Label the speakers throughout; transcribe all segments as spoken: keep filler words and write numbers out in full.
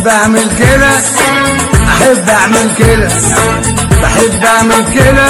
Speaker 1: اعمل كده، احب اعمل كده، بحب اعمل كده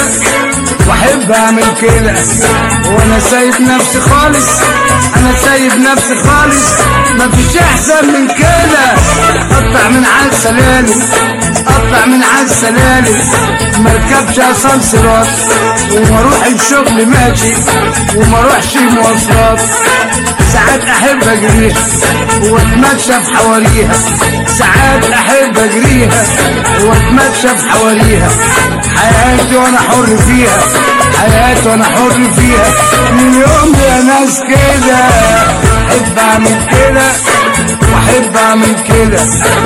Speaker 1: واحب اعمل كده، وانا سايب نفسي خالص، انا سايب نفسي خالص، مفيش احسن من كده. اطلع من على السلالم، اطلع من على السلالم، مركبش اسانسيرات، وما اروح الشغل ماشي، وما اروحش مواصلات. ساعات احب اجريها واتمشى في حواليها، ساعات احب اجريها واتمشى في حواليها. حياتي وانا حر فيها، حياتي وانا حر فيها، من يوم يا ناس كده. احب اعمل كده واحب اعمل كده،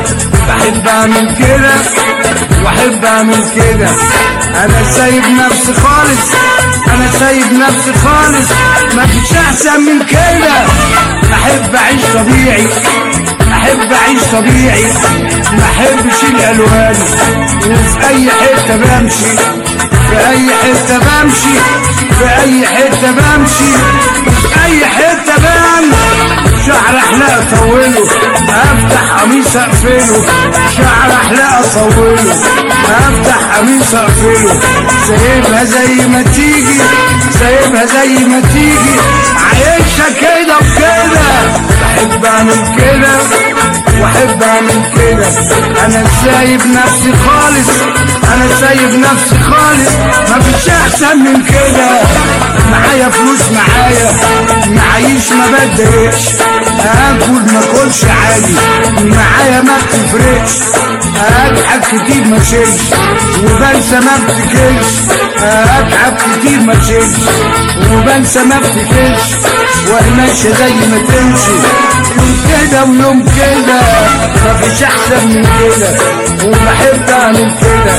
Speaker 1: بحب اعمل كده واحب اعمل كده. انا سايب نفسي خالص، انا سايب نفسي خالص، مفيش احسن من كده. احب اعيش طبيعي، احب اعيش طبيعي، ما احبش الالوان، وفي اي حته بمشي، في اي حته بمشي، في اي حته بمشي، في اي حته بمشي. شعر احلى اطوله، افتح قميص اقفله، شعر احلى اطوله، افتح قميص اقفله. سايبها زي ما تيجي، سايبها زي ما تيجي، عايشها كده وكده. بحب اعمل كده واحب اعمل كده. انا سايب نفسي خالص، انا سايب نفسي خالص، مفيش احسن من كده. معايا فلوس، معايا معيش ما بتضايقش، اكل ما اكلش عادي، معايا ما بتفرقش، اضحك كتير ما تشيلش، وبنسى ما بتكلش، اتعب كتير ما تشيلش، وبنسى ما بتكلش، وماشية زي ما تمشي، يوم كده ويوم كده، مفيش احسن من كده. وبحب اعمل كده،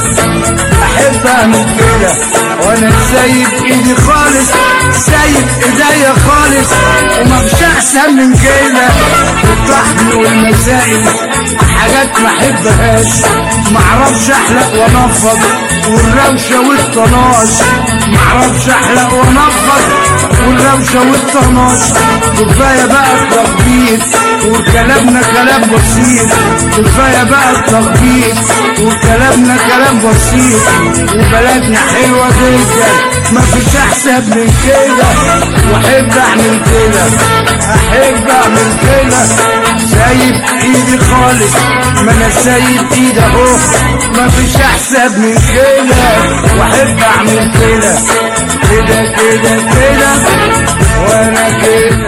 Speaker 1: احب اعمل كده، وانا سايب ايدي خالص، سايب ايديا خالص، ومفيش احسن من كده. الطحن والمسائل حاجات ما احبهاش، معرفش احلق وانفض، والروشه والطناش، معرفش احلق وانفض، والروشه والطناش. كفايه بقى التخبيط، وكلامنا كلام بسيط، كفايه بقى التخبيط، وكلامنا كلام بسيط، وبلدنا حلوه جدا، مفيش احسن من كده. واحب اعمل كده، احب اعمل كده، سايب ايدي خالص، ما انا سايب ايدي اهو، مفيش احسن من كده. واحب اعمل كده كده كده كده، وانا كده